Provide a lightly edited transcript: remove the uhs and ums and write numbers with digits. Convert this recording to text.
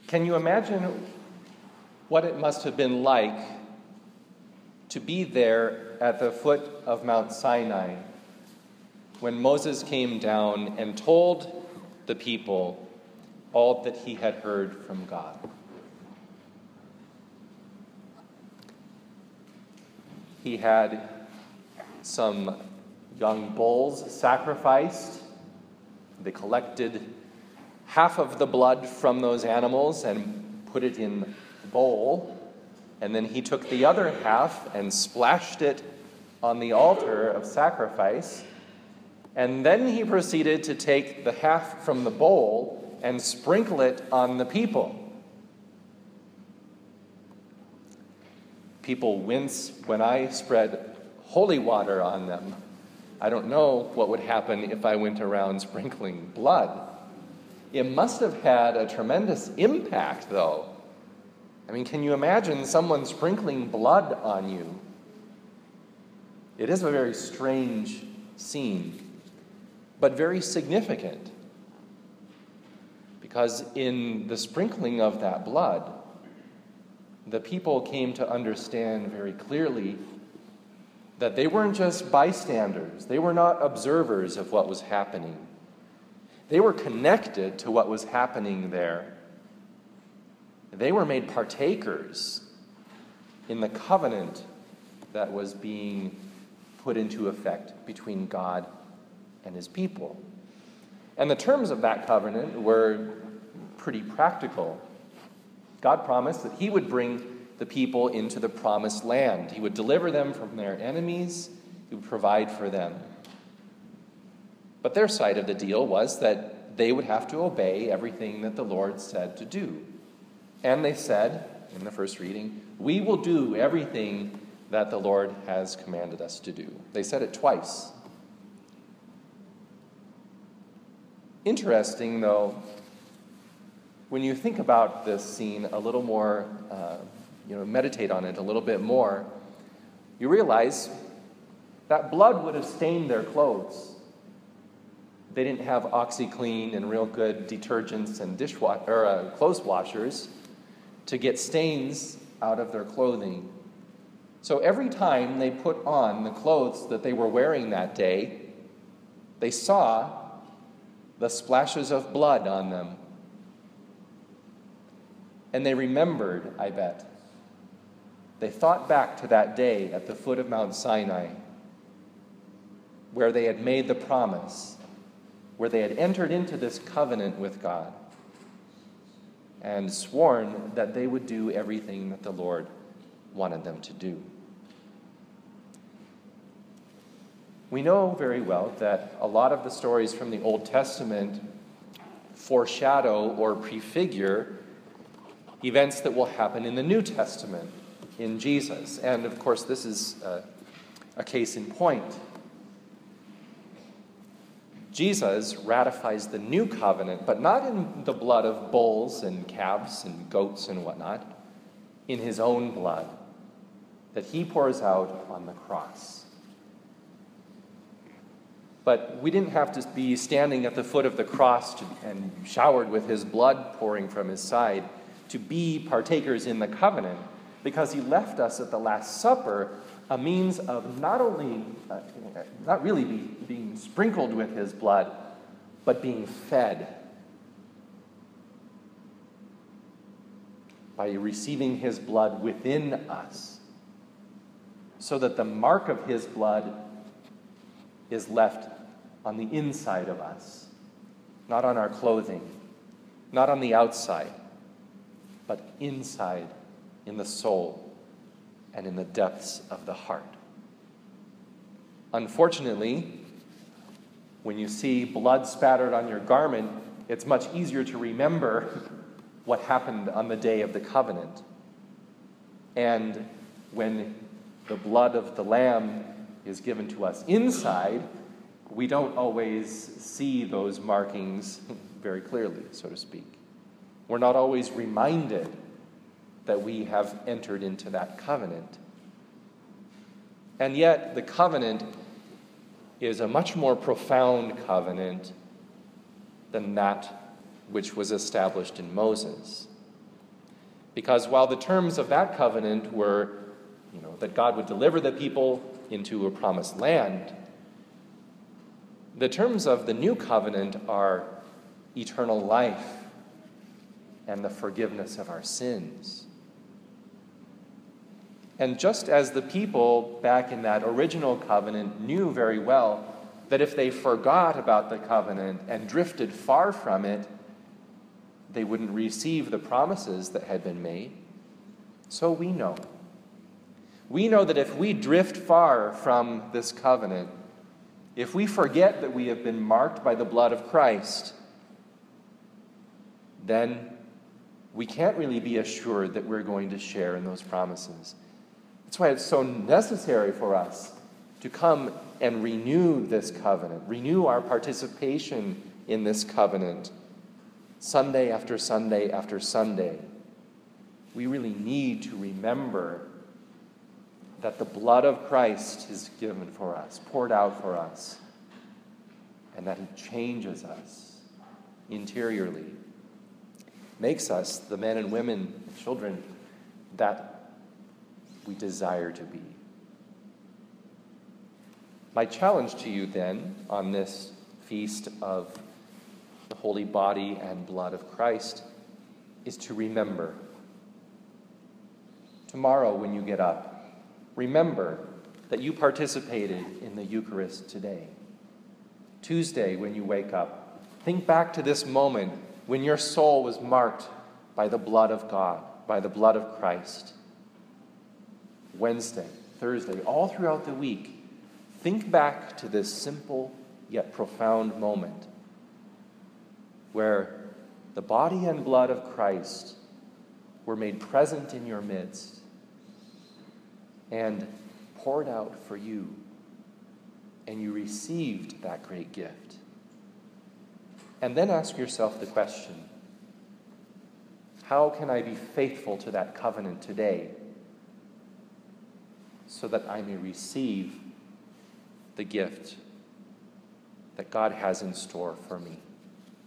Can you imagine what it must have been like to be there at the foot of Mount Sinai when Moses came down and told the people all that he had heard from God? He had some young bulls sacrificed. They collected half of the blood from those animals and put it in a bowl. And then he took the other half and splashed it on the altar of sacrifice. And then he proceeded to take the half from the bowl and sprinkle it on the people. People wince when I spread holy water on them. I don't know what would happen if I went around sprinkling blood. It must have had a tremendous impact, though. I mean, can you imagine someone sprinkling blood on you? It is a very strange scene, but very significant. Because in the sprinkling of that blood, the people came to understand very clearly that they weren't just bystanders. They were not observers of what was happening. They were connected to what was happening there. They were made partakers in the covenant that was being put into effect between God and his people. And the terms of that covenant were pretty practical. God promised that he would bring the people into the promised land. He would deliver them from their enemies. He would provide for them. But their side of the deal was that they would have to obey everything that the Lord said to do. And they said, in the first reading, "We will do everything that the Lord has commanded us to do." They said it twice. Interesting, though, when you think about this scene a little more, meditate on it a little bit more, you realize that blood would have stained their clothes. They didn't have OxyClean and real good detergents and clothes washers to get stains out of their clothing. So every time they put on the clothes that they were wearing that day, they saw the splashes of blood on them. And they remembered, I bet. They thought back to that day at the foot of Mount Sinai, where they had made the promise, where they had entered into this covenant with God and sworn that they would do everything that the Lord wanted them to do. We know very well that a lot of the stories from the Old Testament foreshadow or prefigure events that will happen in the New Testament, in Jesus. And of course, this is a case in point. Jesus ratifies the new covenant, but not in the blood of bulls and calves and goats and whatnot, in his own blood that he pours out on the cross. But we didn't have to be standing at the foot of the cross and showered with his blood pouring from his side to be partakers in the covenant, because he left us at the Last Supper a means of not really being sprinkled with his blood, but being fed by receiving his blood within us, so that the mark of his blood is left on the inside of us, not on our clothing, not on the outside, but inside in the soul and in the depths of the heart. Unfortunately, when you see blood spattered on your garment, it's much easier to remember what happened on the day of the covenant. And when the blood of the Lamb is given to us inside, we don't always see those markings very clearly, so to speak. We're not always reminded that we have entered into that covenant. And yet, the covenant is a much more profound covenant than that which was established in Moses. Because while the terms of that covenant were, that God would deliver the people into a promised land, the terms of the new covenant are eternal life and the forgiveness of our sins. And just as the people back in that original covenant knew very well that if they forgot about the covenant and drifted far from it, they wouldn't receive the promises that had been made, so we know. We know that if we drift far from this covenant, if we forget that we have been marked by the blood of Christ, then we can't really be assured that we're going to share in those promises. That's why it's so necessary for us to come and renew this covenant, renew our participation in this covenant, Sunday after Sunday after Sunday. We really need to remember that the blood of Christ is given for us, poured out for us, and that it changes us interiorly, makes us the men and women and children that we desire to be. My challenge to you then on this feast of the holy body and blood of Christ is to remember. Tomorrow when you get up, remember that you participated in the Eucharist today. Tuesday when you wake up, think back to this moment when your soul was marked by the blood of God, by the blood of Christ. Wednesday, Thursday, all throughout the week, think back to this simple yet profound moment where the body and blood of Christ were made present in your midst and poured out for you, and you received that great gift. And then ask yourself the question, how can I be faithful to that covenant today so that I may receive the gift that God has in store for me?